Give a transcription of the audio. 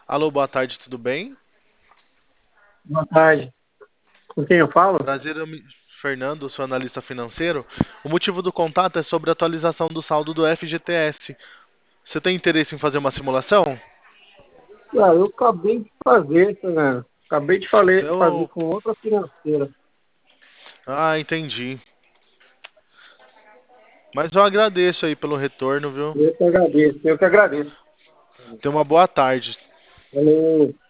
Alô, boa tarde, tudo bem? Boa tarde. Com quem eu falo? Prazer, Fernando, sou analista financeiro. O motivo do contato é sobre a atualização do saldo do FGTS. Você tem interesse em fazer uma simulação? Ah, eu acabei de fazer, né? Acabei de fazer Eu... com outra financeira. Ah, entendi. Mas eu agradeço aí pelo retorno, viu? Eu que agradeço, eu que agradeço. Tenha uma boa tarde. Valeu.